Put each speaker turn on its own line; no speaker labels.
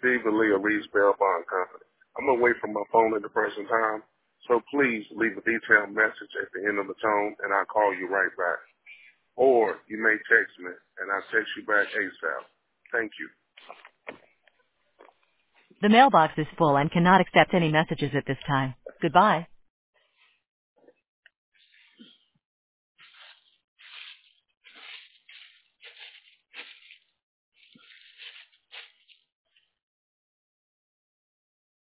Stephen Lee of Lee's Bail Bond Company. I'm away from my phone at the present time, so please leave a detailed message at the end of the tone, and I'll call you right back. Or you may text me, and I'll text you back ASAP. Thank you.
The mailbox is full and cannot accept any messages at this time. Goodbye.